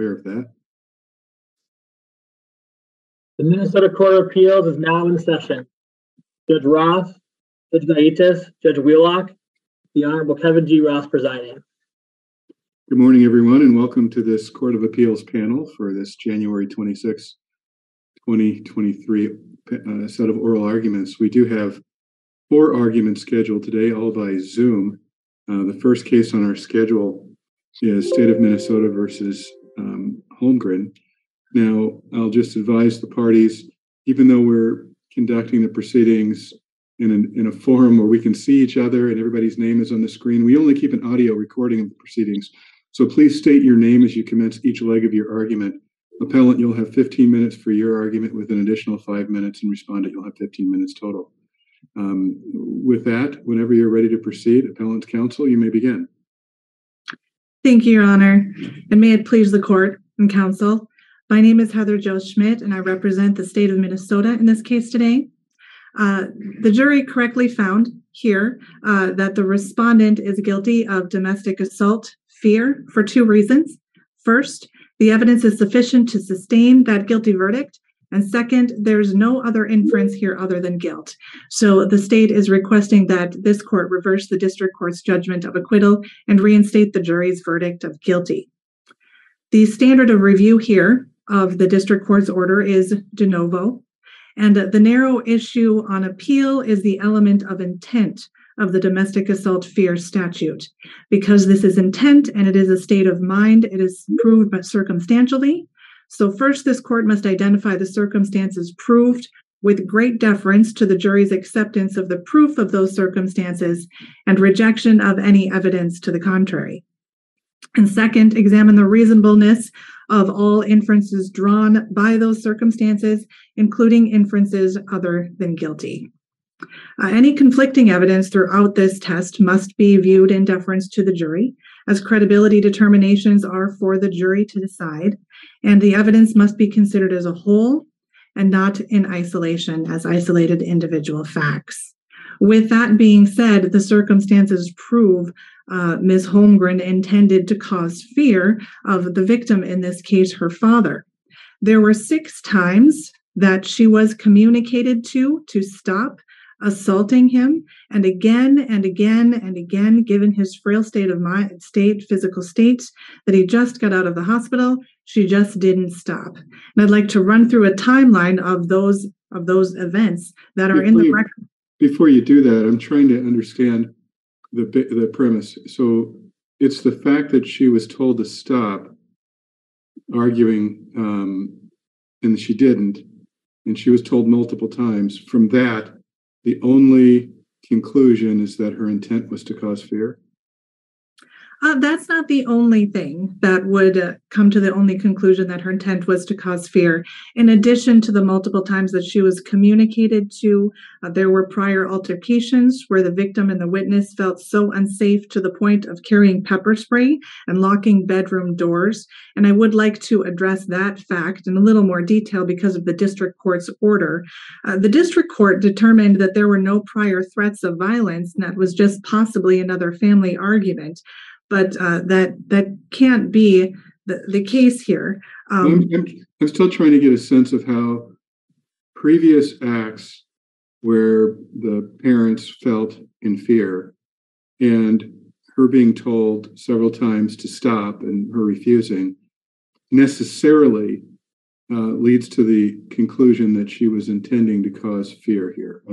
aware of that. The Minnesota Court of Appeals is now in session. Judge Roth, Judge Vaitis, Judge Wheelock, the Honorable Kevin G. Ross presiding. Good morning, everyone, and welcome to this Court of Appeals panel for this January 26, 2023 set of oral arguments. We do have 4 arguments scheduled today, all by Zoom. The first case on our schedule is State of Minnesota versus Holmgren. Now, I'll just advise the parties, even though we're conducting the proceedings in a forum where we can see each other and everybody's name is on the screen, we only keep an audio recording of the proceedings. So please state your name as you commence each leg of your argument. Appellant, you'll have 15 minutes for your argument with an additional 5 minutes, and respondent, you'll have 15 minutes total. With that, whenever you're ready to proceed, Appellant's counsel, you may begin. Thank you, Your Honor, and may it please the court and counsel. My name is Heather Jo Schmidt, and I represent the state of Minnesota in this case today. The jury correctly found here that the respondent is guilty of domestic assault fear for 2 reasons. First, the evidence is sufficient to sustain that guilty verdict. And second, there's no other inference here other than guilt. So the state is requesting that this court reverse the district court's judgment of acquittal and reinstate the jury's verdict of guilty. The standard of review here of the district court's order is de novo. And the narrow issue on appeal is the element of intent of the domestic assault fear statute. Because this is intent and it is a state of mind, it is proved but circumstantially. So first, this court must identify the circumstances proved with great deference to the jury's acceptance of the proof of those circumstances and rejection of any evidence to the contrary. And second, examine the reasonableness of all inferences drawn by those circumstances, including inferences other than guilty. Any conflicting evidence throughout this test must be viewed in deference to the jury, as credibility determinations are for the jury to decide, and the evidence must be considered as a whole and not in isolation as isolated individual facts. With that being said, the circumstances prove Ms. Holmgren intended to cause fear of the victim, in this case, her father. There were 6 times that she was communicated to stop assaulting him, and again and again and again, given his frail physical state, that he just got out of the hospital, she just didn't stop. And I'd like to run through a timeline of those events that are in the record. Before you do that, I'm trying to understand the premise. So it's the fact that she was told to stop arguing, and she didn't, and she was told multiple times. From that, the only conclusion is that her intent was to cause fear? That's not the only thing that would come to the only conclusion that her intent was to cause fear. In addition to the multiple times that she was communicated to, there were prior altercations where the victim and the witness felt so unsafe to the point of carrying pepper spray and locking bedroom doors. And I would like to address that fact in a little more detail because of the district court's order. The district court determined that there were no prior threats of violence, and that was just possibly another family argument. But that can't be the case here. I'm still trying to get a sense of how previous acts where the parents felt in fear and her being told several times to stop and her refusing necessarily leads to the conclusion that she was intending to cause fear here.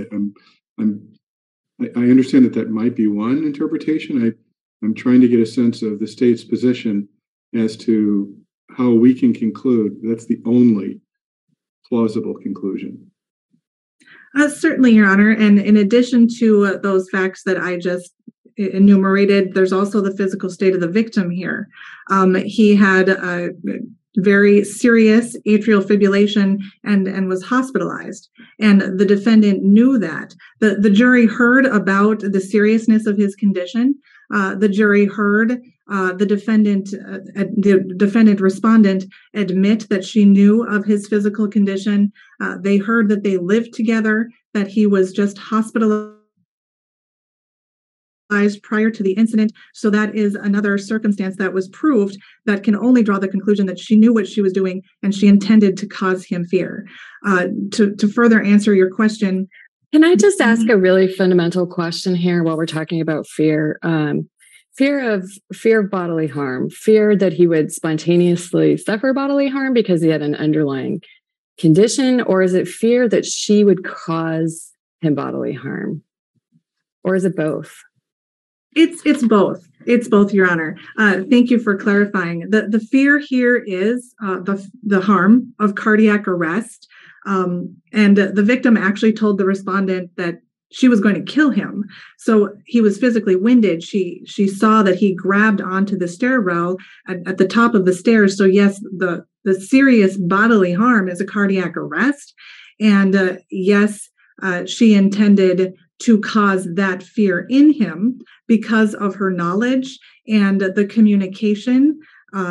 I understand that might be one interpretation. I'm trying to get a sense of the state's position as to how we can conclude that's the only plausible conclusion. Certainly, Your Honor. And in addition to those facts that I just enumerated, there's also the physical state of the victim here. He had a very serious atrial fibrillation and was hospitalized. And the defendant knew that. The jury heard about the seriousness of his condition. The jury heard the defendant respondent admit that she knew of his physical condition. They heard that they lived together, that he was just hospitalized prior to the incident. So that is another circumstance that was proved that can only draw the conclusion that she knew what she was doing and she intended to cause him fear. To further answer your question. Can I just ask a really fundamental question here while we're talking about fear? Fear of bodily harm, fear that he would spontaneously suffer bodily harm because he had an underlying condition, or is it fear that she would cause him bodily harm? Or is it both? It's both. It's both, Your Honor. Thank you for clarifying. The fear here is the harm of cardiac arrest. And the victim actually told the respondent that she was going to kill him. So he was physically winded. She saw that he grabbed onto the stairwell at the top of the stairs. So yes, the serious bodily harm is a cardiac arrest. And yes, she intended to cause that fear in him because of her knowledge and the communication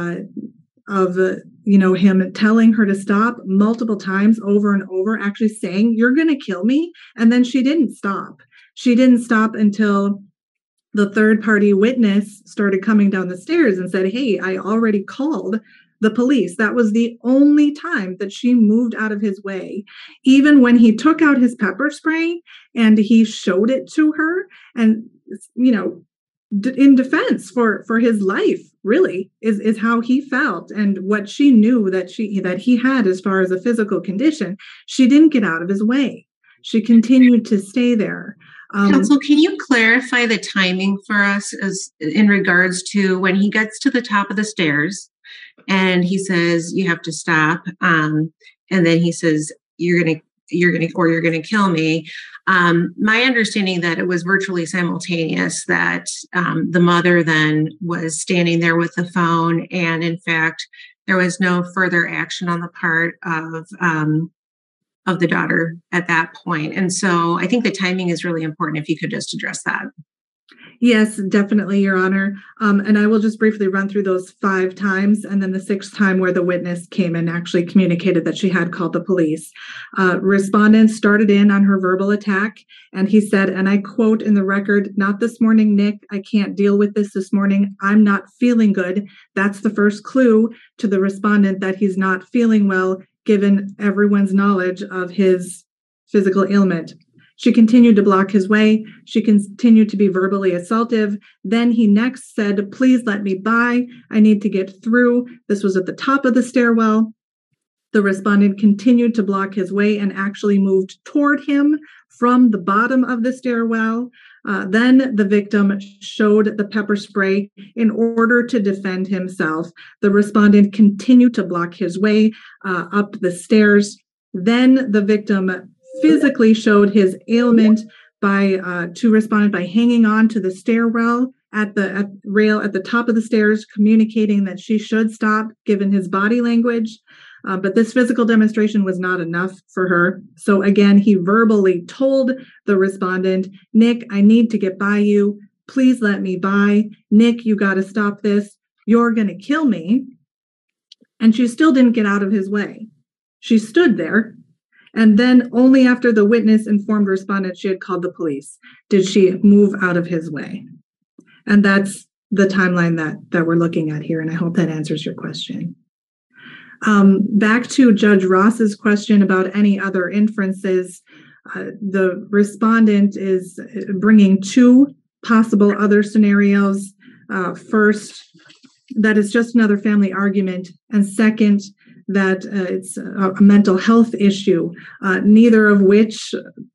of him telling her to stop multiple times over and over, actually saying, "You're going to kill me." And then she didn't stop. She didn't stop until the third party witness started coming down the stairs and said, "Hey, I already called the police." That was the only time that she moved out of his way. Even when he took out his pepper spray and he showed it to her, and in defense for his life, really is how he felt and what she knew that he had as far as a physical condition. She didn't get out of his way. She continued to stay there. Counsel, can you clarify the timing for us as in regards to when he gets to the top of the stairs and he says, "You have to stop," and then he says, you're gonna kill me. My understanding that it was virtually simultaneous, that the mother then was standing there with the phone, and in fact, there was no further action on the part of the daughter at that point. And so I think the timing is really important, if you could just address that. Yes, definitely, Your Honor. And I will just briefly run through those 5 times, and then the 6th time where the witness came and actually communicated that she had called the police. Respondent started in on her verbal attack, and he said, and I quote in the record, "Not this morning, Nick. I can't deal with this morning. I'm not feeling good." That's the first clue to the respondent that he's not feeling well, given everyone's knowledge of his physical ailment. She continued to block his way. She continued to be verbally assaultive. Then he next said, "Please let me by. I need to get through." This was at the top of the stairwell. The respondent continued to block his way and actually moved toward him from the bottom of the stairwell. Then the victim showed the pepper spray in order to defend himself. The respondent continued to block his way up the stairs. Then the victim physically showed his ailment to respondent by hanging on to the stairwell at the rail at the top of the stairs, communicating that she should stop given his body language. But this physical demonstration was not enough for her. So again, he verbally told the respondent, "Nick, I need to get by you. Please let me by. Nick, you got to stop this. You're going to kill me." And she still didn't get out of his way. She stood there. And then only after the witness informed respondent she had called the police did she move out of his way. And that's the timeline that we're looking at here. And I hope that answers your question. Back to Judge Ross's question about any other inferences, the respondent is bringing 2 possible other scenarios. First, that it's just another family argument. And second, that it's a mental health issue, neither of which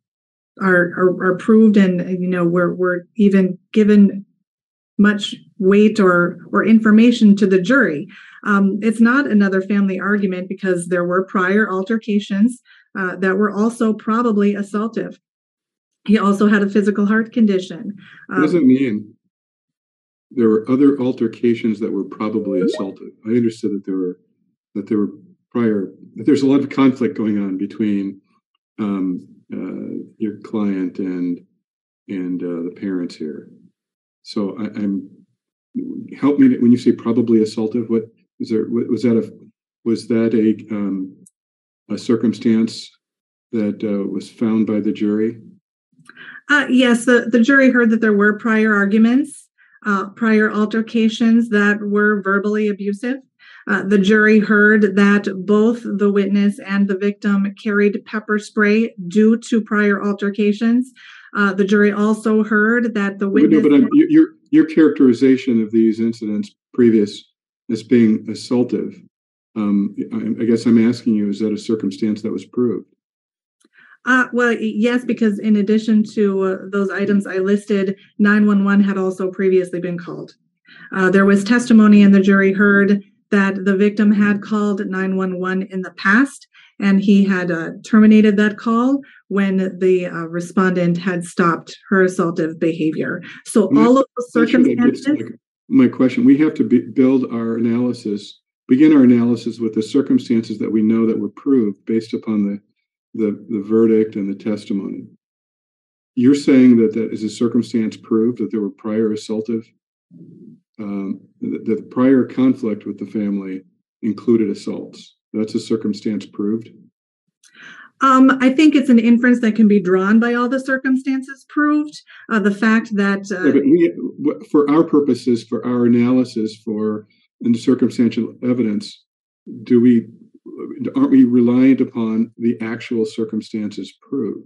are proved, and we're even given much weight or information to the jury. It's not another family argument because there were prior altercations that were also probably assaultive. He also had a physical heart condition. What does it mean? There were other altercations that were probably assaultive. I understood that there were prior, that there's a lot of conflict going on between your client and the parents here. So help me when you say probably assaultive. What is there? Was that a circumstance that was found by the jury? Yes, the jury heard that there were prior arguments, prior altercations that were verbally abusive. The jury heard that both the witness and the victim carried pepper spray due to prior altercations. The jury also heard that the witness... But your characterization of these incidents previous as being assaultive, I guess I'm asking you, is that a circumstance that was proved? Well, yes, because in addition to those items I listed, 911 had also previously been called. There was testimony and the jury heard that the victim had called 911 in the past, and he had terminated that call when the respondent had stopped her assaultive behavior. So all of those circumstances... My question, we have to begin our analysis with the circumstances that we know that were proved based upon the verdict and the testimony. You're saying that is a circumstance proved that there were prior assaultive, the prior conflict with the family included assaults. That's a circumstance proved? I think it's an inference that can be drawn by all the circumstances proved. The fact that... for our purposes, for our analysis, in the circumstantial evidence, aren't we reliant upon the actual circumstances proved?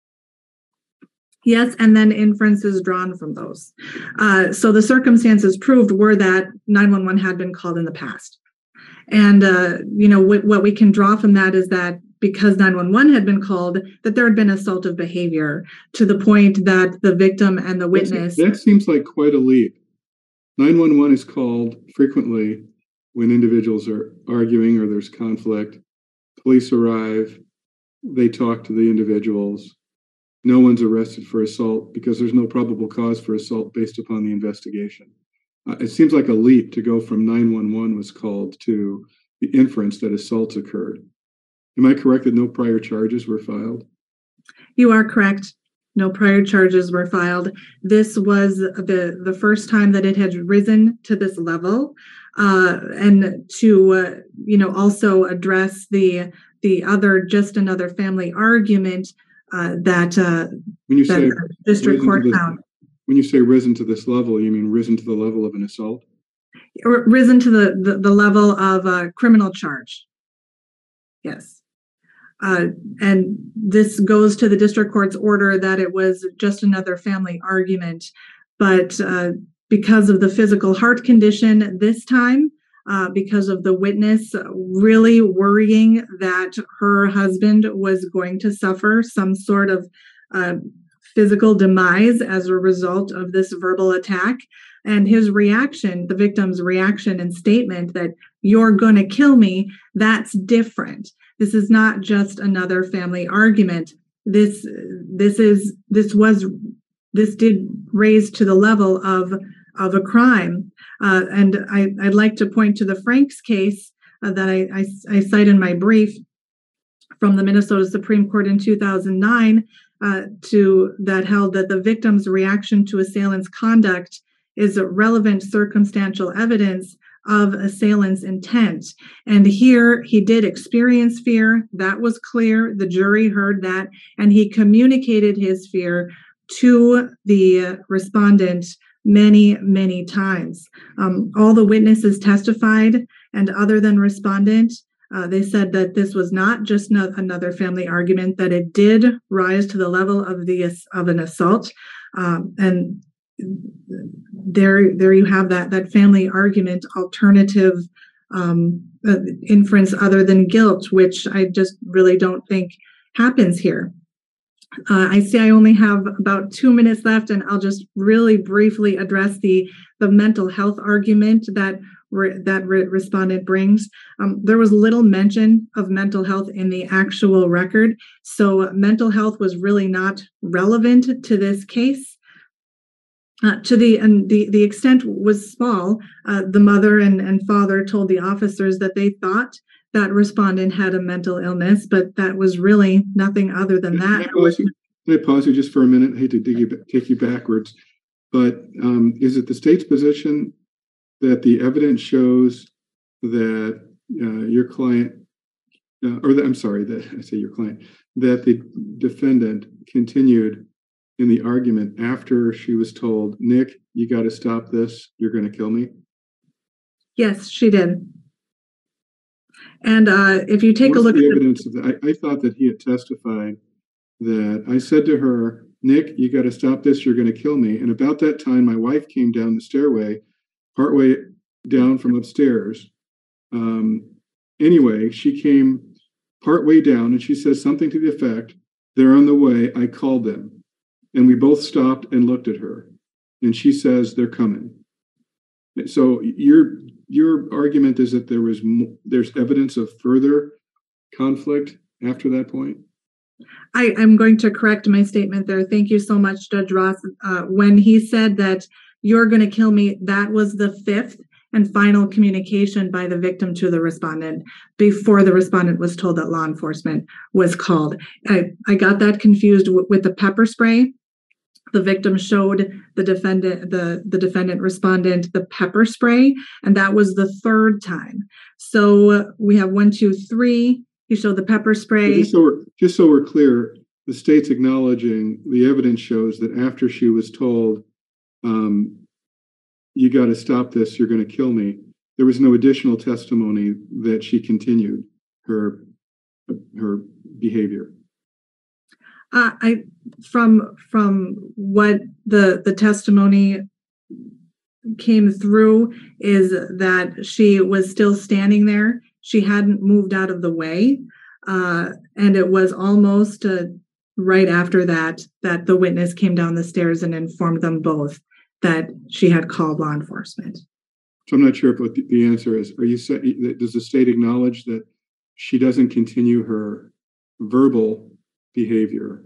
Yes, and then inferences drawn from those. So the circumstances proved were that 911 had been called in the past. And, what we can draw from that is that because 911 had been called, that there had been assaultive behavior to the point that the victim and the witness... That seems like quite a leap. 911 is called frequently when individuals are arguing or there's conflict. Police arrive, they talk to the individuals. No one's arrested for assault because there's no probable cause for assault based upon the investigation. It seems like a leap to go from 911 was called to the inference that assaults occurred. Am I correct that no prior charges were filed? You are correct. No prior charges were filed. This was the first time that it had risen to this level, and to also address the other just another family argument that when you say district court found. When you say risen to this level, you mean risen to the level of an assault? Risen to the level of a criminal charge. Yes. And this goes to the district court's order that it was just another family argument. But because of the physical heart condition this time, because of the witness really worrying that her husband was going to suffer some sort of physical demise as a result of this verbal attack, and his reaction, the victim's reaction and statement that you're going to kill me, that's different. This is not just another family argument. This did raise to the level of a crime. And I'd like to point to the Franks case that I cite in my brief from the Minnesota Supreme Court in 2009 that held that the victim's reaction to assailant's conduct is a relevant circumstantial evidence of assailant's intent. And here he did experience fear. That was clear. The jury heard that, and he communicated his fear to the respondent many, many times. All the witnesses testified, and other than respondent, they said that this was not just another family argument, that it did rise to the level of an assault. And there you have that family argument alternative inference other than guilt, which I just really don't think happens here. I see I only have about 2 minutes left, and I'll just really briefly address the mental health argument that respondent brings. There was little mention of mental health in the actual record, so mental health was really not relevant to this case. To the extent was small, the mother and father told the officers that they thought that respondent had a mental illness, but that was really nothing other than that. Can I pause you just for a minute? I hate to take you backwards, but is it the state's position that the evidence shows that your client, that the defendant continued in the argument after she was told, Nick, you got to stop this. You're going to kill me? Yes, she did. And if you take a look at the at evidence of that, I thought that he had testified that I said to her, Nick, you got to stop this. You're going to kill me. And about that time, my wife came down the stairway, partway down from upstairs. Anyway, she came partway down and she says something to the effect, they're on the way. I called them. And we both stopped and looked at her. And she says, they're coming. So your argument is that there's evidence of further conflict after that point? I'm going to correct my statement there. Thank you so much, Judge Ross. When he said that you're going to kill me, that was the fifth and final communication by the victim to the respondent before the respondent was told that law enforcement was called. I got that confused with the pepper spray. The victim showed the defendant respondent the pepper spray, and that was the third time. So we have 1, 2, 3. He showed the pepper spray. Just so we're clear, the state's acknowledging the evidence shows that after she was told, you got to stop this, you're going to kill me, there was no additional testimony that she continued her behavior. From what the testimony came through is that she was still standing there. She hadn't moved out of the way. And it was almost right after that the witness came down the stairs and informed them both that she had called law enforcement. So I'm not sure what the answer is. Does the state acknowledge that she doesn't continue her verbal behavior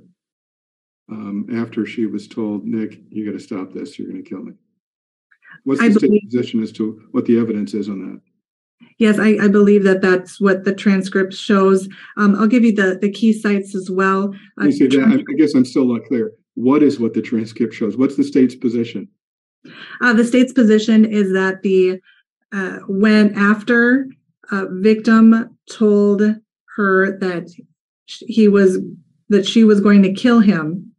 after she was told, Nick, you got to stop this, you're going to kill me? What's the state's position as to what the evidence is on that? Yes, I believe that's what the transcript shows. I'll give you the key sites as well. I guess I'm still not clear. What the transcript shows? What's the state's position? The state's position is that when after victim told her that she was going to kill him,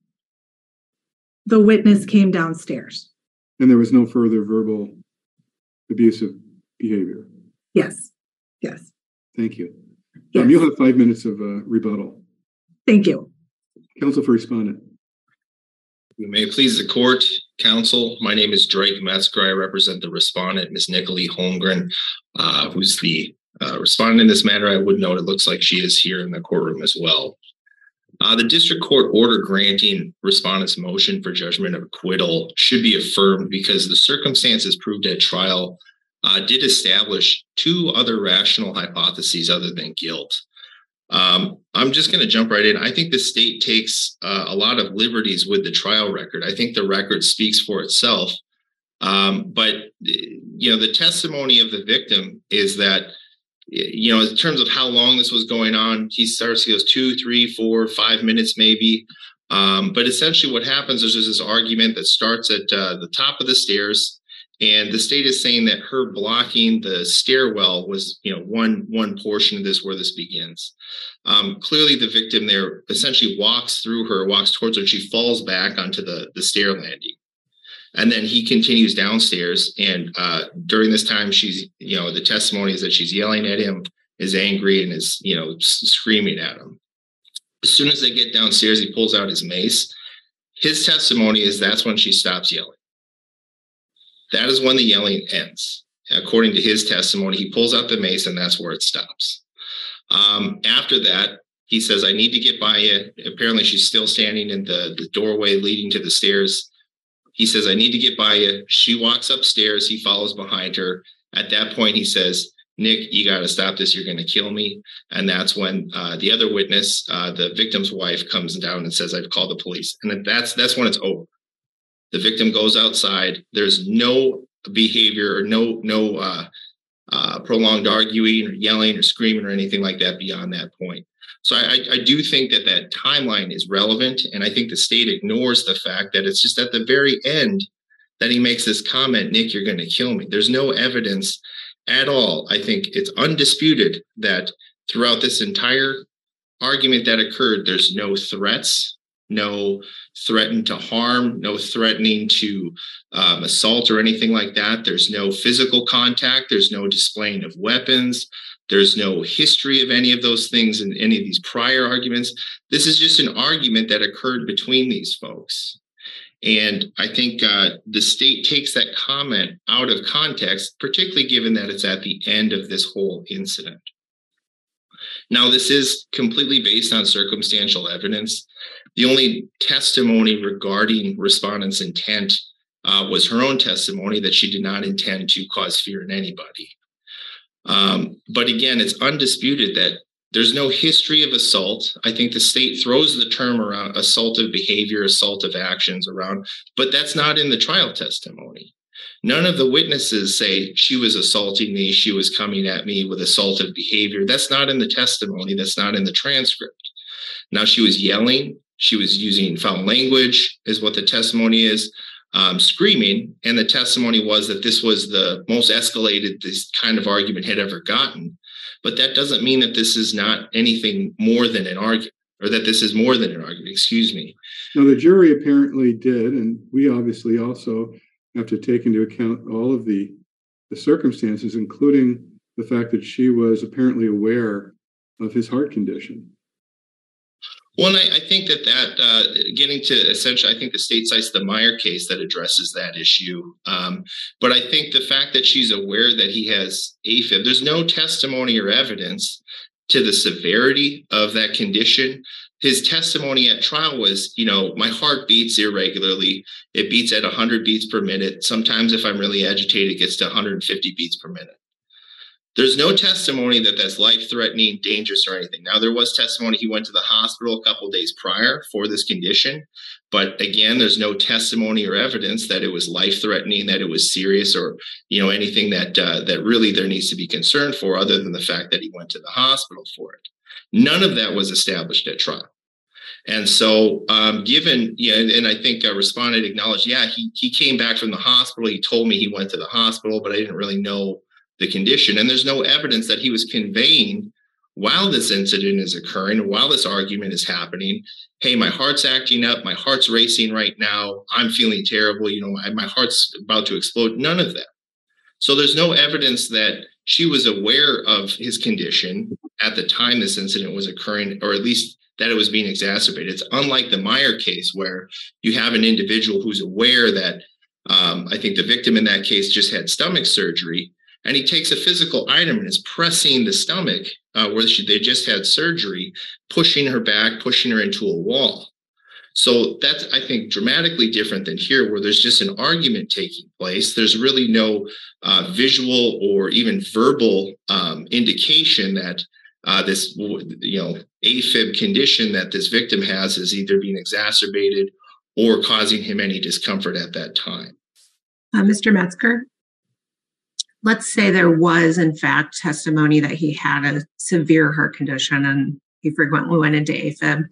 the witness came downstairs. And there was no further verbal abusive behavior? Yes. Thank you. Yes. You'll have 5 minutes of rebuttal. Thank you. Counsel for respondent. You may please the court, counsel. My name is Drake Metzger. I represent the respondent, Ms. Nicolee Holmgren, who's the respondent in this matter. I would note it looks like she is here in the courtroom as well. The district court order granting respondent's motion for judgment of acquittal should be affirmed because the circumstances proved at trial did establish two other rational hypotheses other than guilt. I'm just going to jump right in. I think the state takes a lot of liberties with the trial record. I think the record speaks for itself. But the testimony of the victim is that, in terms of how long this was going on, he goes 2, 3, 4, 5 minutes maybe. But essentially what happens is there's this argument that starts at the top of the stairs. And the state is saying that her blocking the stairwell was, one portion of this where this begins. Clearly, the victim there essentially walks towards her, and she falls back onto the stair landing. And then he continues downstairs. And during this time, she's, the testimony is that she's yelling at him, is angry, and is, screaming at him. As soon as they get downstairs, he pulls out his mace. His testimony is that's when she stops yelling. That is when the yelling ends. According to his testimony, he pulls out the mace and that's where it stops. After that, he says, I need to get by you. Apparently, she's still standing in the doorway leading to the stairs. He says, I need to get by you. She walks upstairs. He follows behind her. At that point, he says, Nick, you got to stop this. You're going to kill me. And that's when the other witness, the victim's wife, comes down and says, I've called the police. And then that's when it's over. The victim goes outside. There's no behavior or no prolonged arguing or yelling or screaming or anything like that beyond that point. So I do think that timeline is relevant. And I think the state ignores the fact that it's just at the very end that he makes this comment, Nick, you're going to kill me. There's no evidence at all. I think it's undisputed that throughout this entire argument that occurred, there's no threats, no threaten to harm, no threatening to assault or anything like that. There's no physical contact. There's no displaying of weapons. There's no history of any of those things in any of these prior arguments. This is just an argument that occurred between these folks. And I think the state takes that comment out of context, particularly given that it's at the end of this whole incident. Now, this is completely based on circumstantial evidence. The only testimony regarding respondent's intent was her own testimony that she did not intend to cause fear in anybody. But again, it's undisputed that there's no history of assault. I think the state throws the term around assaultive behavior, assaultive actions around, but that's not in the trial testimony. None of the witnesses say she was assaulting me, she was coming at me with assaultive behavior. That's not in the testimony. That's not in the transcript. Now, she was yelling. She was using foul language, is what the testimony is, screaming. And the testimony was that this was the most escalated this kind of argument had ever gotten. But that doesn't mean that this is not anything more than an argument, or that this is more than an argument, excuse me. Now, the jury apparently did, and we obviously also have to take into account all of the circumstances, including the fact that she was apparently aware of his heart condition. Well, I think that getting to essentially, I think the state cites the Meyer case that addresses that issue. But I think the fact that she's aware that he has AFib, there's no testimony or evidence to the severity of that condition. His testimony at trial was, my heart beats irregularly. It beats at 100 beats per minute. Sometimes if I'm really agitated, it gets to 150 beats per minute. There's no testimony that that's life-threatening, dangerous, or anything. Now, there was testimony he went to the hospital a couple of days prior for this condition. But again, there's no testimony or evidence that it was life-threatening, that it was serious, or anything that really there needs to be concerned for, other than the fact that he went to the hospital for it. None of that was established at trial. And so given, and I think a respondent acknowledged, he came back from the hospital. He told me he went to the hospital, but I didn't really know the condition. And there's no evidence that he was conveying while this incident is occurring, while this argument is happening, hey, my heart's acting up, my heart's racing right now, I'm feeling terrible, my heart's about to explode. None of that. So there's no evidence that she was aware of his condition at the time this incident was occurring, or at least that it was being exacerbated. It's unlike the Meyer case, where you have an individual who's aware that I think the victim in that case just had stomach surgery, and he takes a physical item and is pressing the stomach where they just had surgery, pushing her back, pushing her into a wall. So that's, I think, dramatically different than here, where there's just an argument taking place. There's really no visual or even verbal indication that this, AFib condition that this victim has is either being exacerbated or causing him any discomfort at that time. Mr. Metzger? Let's say there was, in fact, testimony that he had a severe heart condition and he frequently went into AFib.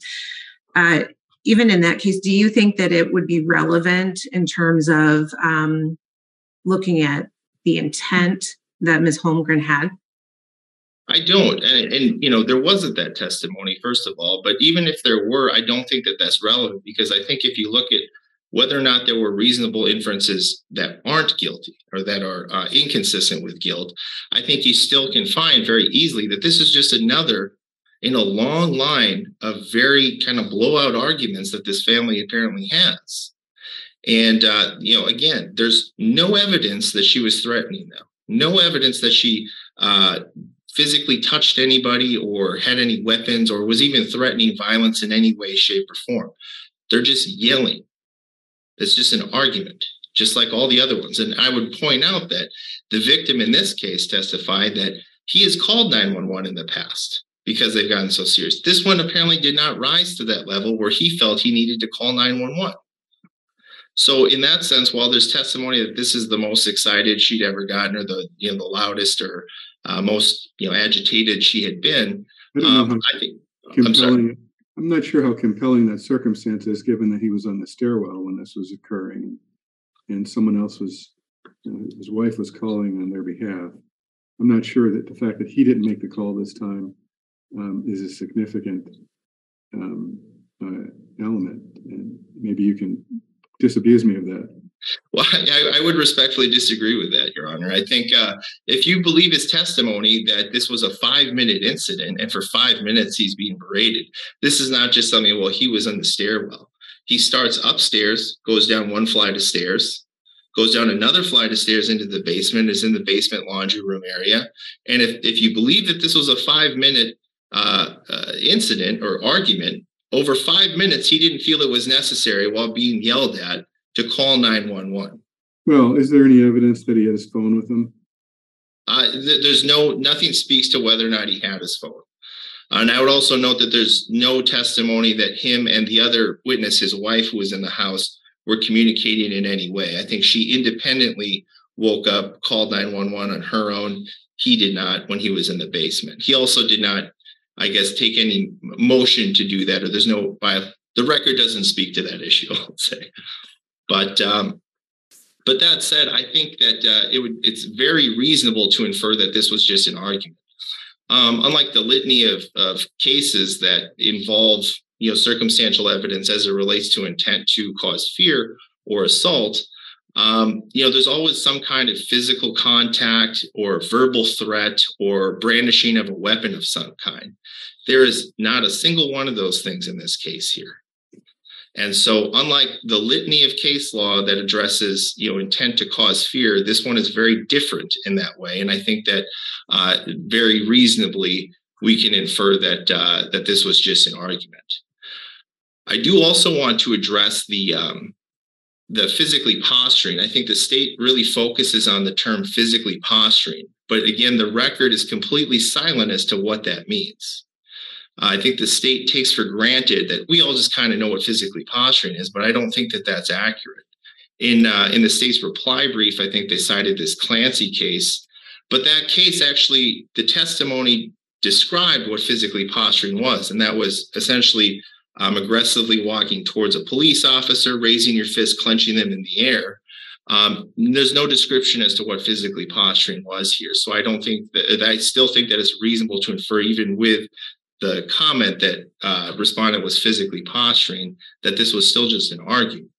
Even in that case, do you think that it would be relevant in terms of looking at the intent that Ms. Holmgren had? I don't. And there wasn't that testimony, first of all. But even if there were, I don't think that that's relevant, because I think if you look at whether or not there were reasonable inferences that aren't guilty or that are inconsistent with guilt, I think you still can find very easily that this is just another in a long line of very kind of blowout arguments that this family apparently has. And, again, there's no evidence that she was threatening them, no evidence that she physically touched anybody or had any weapons or was even threatening violence in any way, shape, or form. They're just yelling. It's just an argument, just like all the other ones. And I would point out that the victim in this case testified that he has called 911 in the past because they've gotten so serious. This one apparently did not rise to that level where he felt he needed to call 911. So in that sense, while there's testimony that this is the most excited she'd ever gotten, or the loudest or most agitated she had been, I think I'm not sure how compelling that circumstance is, given that he was on the stairwell when this was occurring, and someone else was, his wife was calling on their behalf. I'm not sure that the fact that he didn't make the call this time is a significant element. And maybe you can disabuse me of that. Well, I would respectfully disagree with that, Your Honor. I think if you believe his testimony that this was a 5-minute incident and for 5 minutes he's being berated, this is not just something, well, he was on the stairwell. He starts upstairs, goes down one flight of stairs, goes down another flight of stairs into the basement, is in the basement laundry room area. And if you believe that this was a 5-minute incident or argument, over 5 minutes, he didn't feel it was necessary while being yelled at to call 911. Well, is there any evidence that he had his phone with him? There's nothing speaks to whether or not he had his phone. And I would also note that there's no testimony that him and the other witness, his wife who was in the house, were communicating in any way. I think she independently woke up, called 911 on her own. He did not when he was in the basement. He also did not, I guess, take any motion to do that, or there's no, the record doesn't speak to that issue, I'll say. But that said, I think that it's very reasonable to infer that this was just an argument. Unlike the litany of cases that involve, circumstantial evidence as it relates to intent to cause fear or assault, there's always some kind of physical contact or verbal threat or brandishing of a weapon of some kind. There is not a single one of those things in this case here. And so unlike the litany of case law that addresses, intent to cause fear, this one is very different in that way. And I think that very reasonably we can infer that this was just an argument. I do also want to address the physically posturing. I think the state really focuses on the term physically posturing. But again, the record is completely silent as to what that means. I think the state takes for granted that we all just kind of know what physically posturing is, but I don't think that that's accurate. In the state's reply brief, I think they cited this Clancy case, but that case actually, the testimony described what physically posturing was, and that was essentially aggressively walking towards a police officer, raising your fist, clenching them in the air. There's no description as to what physically posturing was here. So I still think that it's reasonable to infer, even with the comment that respondent was physically posturing, that this was still just an argument.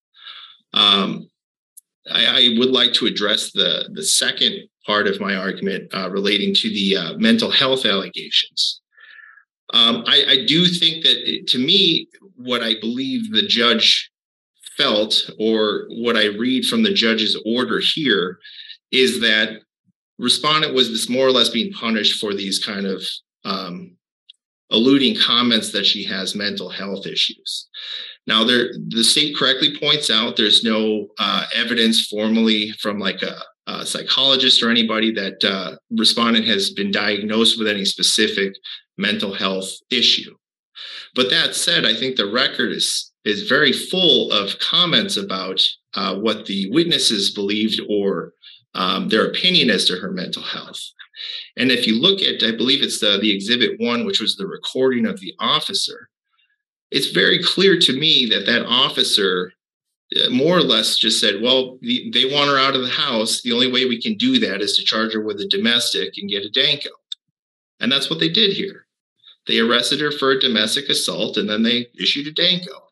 I would like to address the second part of my argument relating to the mental health allegations. I do think that, to me, what I believe the judge felt, or what I read from the judge's order here, is that respondent was this more or less being punished for these kind of alluding comments that she has mental health issues. Now, the state correctly points out there's no evidence formally from like a psychologist or anybody that respondent has been diagnosed with any specific mental health issue. But that said, I think the record is very full of comments about what the witnesses believed or their opinion as to her mental health. And if you look at, I believe it's the Exhibit 1, which was the recording of the officer, it's very clear to me that officer more or less just said, well, they want her out of the house. The only way we can do that is to charge her with a domestic and get a Danko. And that's what they did here. They arrested her for a domestic assault, and then they issued a Danko.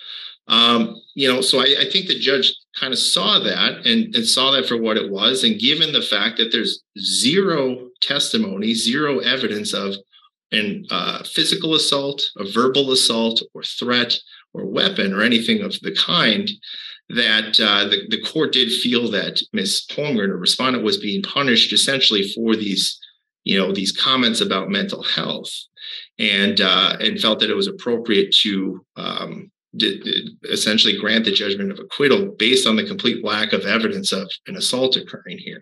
So I think the judge kind of saw that and saw that for what it was. And given the fact that there's zero testimony, zero evidence of a physical assault, a verbal assault, or threat, or weapon, or anything of the kind, that the court did feel that Ms. Holmgren, or respondent, was being punished essentially for these comments about mental health, and felt that it was appropriate to essentially grant the judgment of acquittal based on the complete lack of evidence of an assault occurring here.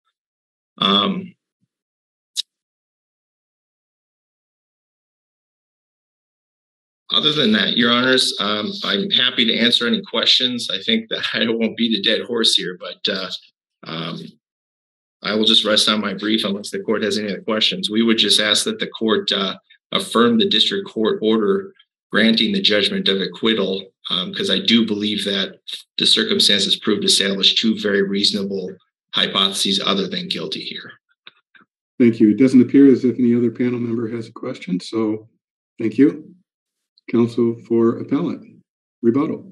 Other than that, Your Honors, I'm happy to answer any questions. I think that I won't beat a dead horse here, but I will just rest on my brief unless the court has any other questions. We would just ask that the court affirm the district court order granting the judgment of acquittal, because I do believe that the circumstances proved to establish two very reasonable hypotheses other than guilty here. Thank you. It doesn't appear as if any other panel member has a question, so thank you. Counsel for appellant, rebuttal.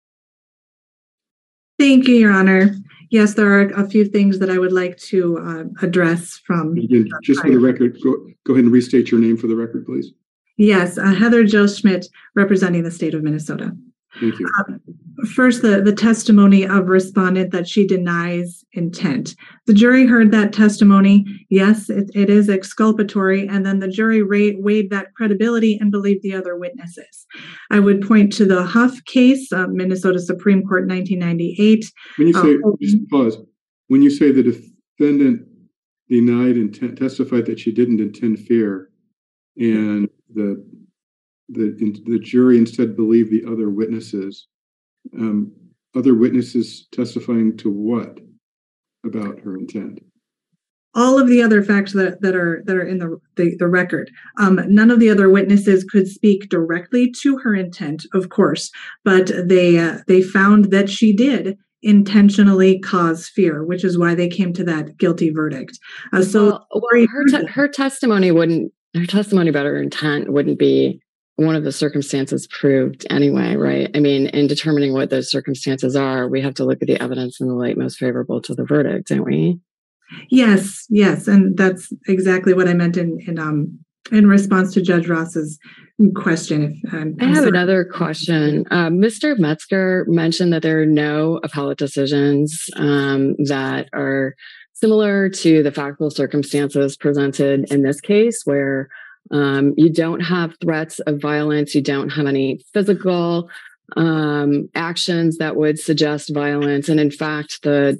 Thank you, Your Honor. Yes, there are a few things that I would like to address from. Just for the record, go ahead and restate your name for the record, please. Yes, Heather Jo Schmidt, representing the state of Minnesota. Thank you. First, the testimony of respondent that she denies intent. The jury heard that testimony. Yes, it is exculpatory, and then the jury weighed that credibility and believed the other witnesses. I would point to the Huff case, Minnesota Supreme Court, 1998. When you say, just pause. When you say the defendant denied intent, testified that she didn't intend fear, and the jury instead believed the other witnesses testifying to what about her intent? All of the other facts that are in the record. None of the other witnesses could speak directly to her intent, of course, but they found that she did intentionally cause fear, which is why they came to that guilty verdict. Her testimony about her intent wouldn't be one of the circumstances proved anyway, right? I mean, in determining what those circumstances are, we have to look at the evidence in the light most favorable to the verdict, don't we? Yes, and that's exactly what I meant in response to Judge Ross's question. I have another question. Mr. Metzger mentioned that there are no appellate decisions that are similar to the factual circumstances presented in this case, where you don't have threats of violence, you don't have any physical actions that would suggest violence, and in fact, the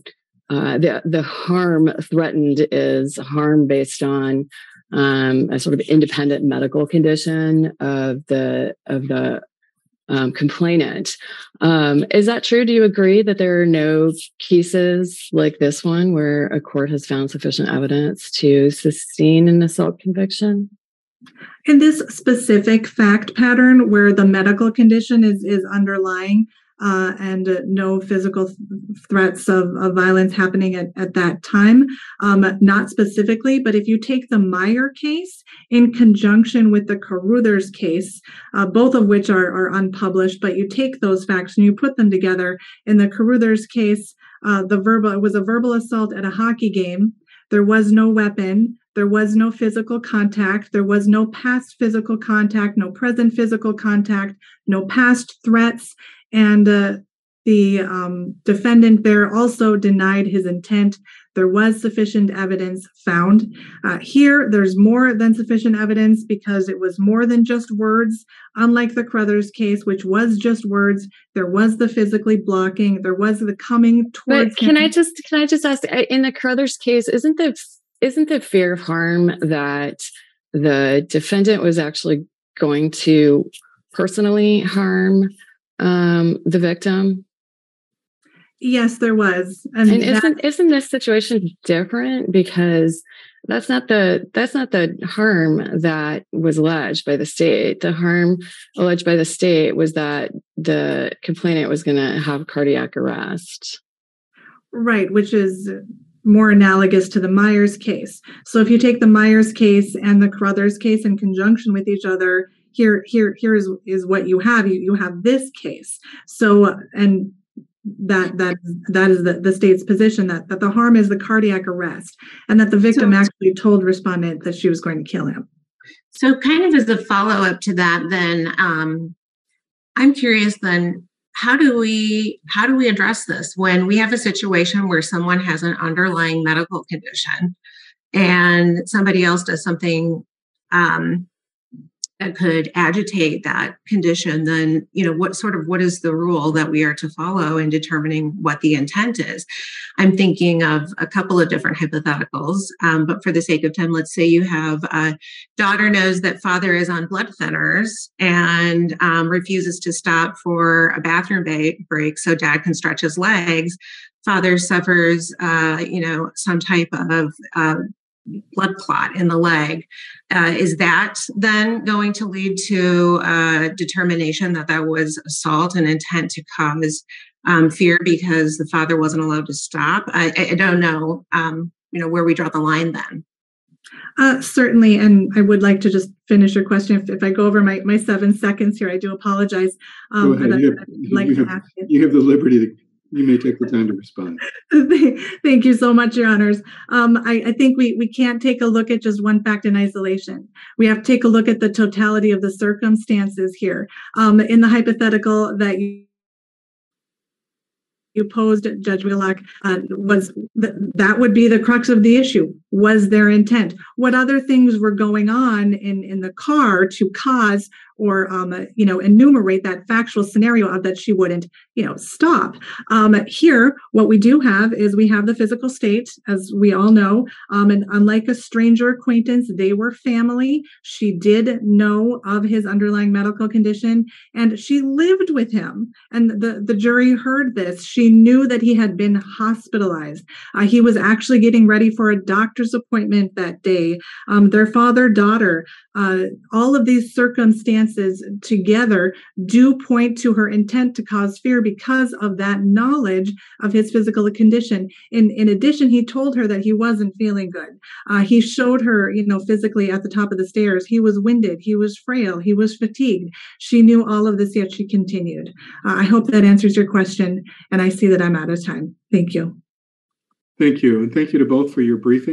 harm threatened is harm based on a sort of independent medical condition of the complainant. Is that true? Do you agree that there are no cases like this one where a court has found sufficient evidence to sustain an assault conviction? In this specific fact pattern where the medical condition is underlying and no physical threats of violence happening at that time, not specifically, but if you take the Meyer case in conjunction with the Caruthers case, both of which are unpublished, but you take those facts and you put them together. In the Caruthers case, it was a verbal assault at a hockey game. There was no weapon. There was no physical contact. There was no past physical contact, no present physical contact, no past threats. And the defendant there also denied his intent. There was sufficient evidence found. Here, there's more than sufficient evidence because it was more than just words. Unlike the Caruthers case, which was just words, there was the physically blocking. There was the coming towards. But can I just ask? In the Caruthers case, isn't the fear of harm that the defendant was actually going to personally harm the victim? Yes, there was. And isn't this situation different because that's not the harm that was alleged by the state. The harm alleged by the state was that the complainant was going to have cardiac arrest. Right, which is more analogous to the Myers case. So if you take the Myers case and the Caruthers case in conjunction with each other, here is what you have. You have this case. So and that is the state's position that the harm is the cardiac arrest and that the victim actually told respondent that she was going to kill him. So kind of as a follow-up to that, then I'm curious then, how do we address this when we have a situation where someone has an underlying medical condition and somebody else does something that could agitate that condition? Then, what is the rule that we are to follow in determining what the intent is? I'm thinking of a couple of different hypotheticals, but for the sake of time, let's say you have a daughter knows that father is on blood thinners and refuses to stop for a bathroom break so dad can stretch his legs. Father suffers, some type of blood clot in the leg. Is that then going to lead to a determination that was assault and intent to cause fear because the father wasn't allowed to stop? I don't know, where we draw the line then. Certainly, and I would like to just finish your question. If I go over my 7 seconds here, I do apologize. Go ahead. I'd like to ask you. You have the liberty to, you may take the time to respond. Thank you so much, Your Honors. I think we can't take a look at just one fact in isolation. We have to take a look at the totality of the circumstances here. In the hypothetical that you posed, Judge Wheelock, that would be the crux of the issue. Was their intent? What other things were going on in the car to cause or enumerate that factual scenario of that she wouldn't stop? Here, what we do have is we have the physical state, as we all know, and unlike a stranger acquaintance, they were family. She did know of his underlying medical condition, and she lived with him. And the jury heard this. She knew that he had been hospitalized. He was actually getting ready for a doctor's appointment that day. Their father, daughter, all of these circumstances together do point to her intent to cause fear because of that knowledge of his physical condition. In addition, he told her that he wasn't feeling good. He showed her, physically at the top of the stairs, he was winded, he was frail, he was fatigued. She knew all of this, yet she continued. I hope that answers your question, and I see that I'm out of time. Thank you. Thank you. And thank you to both for your briefing.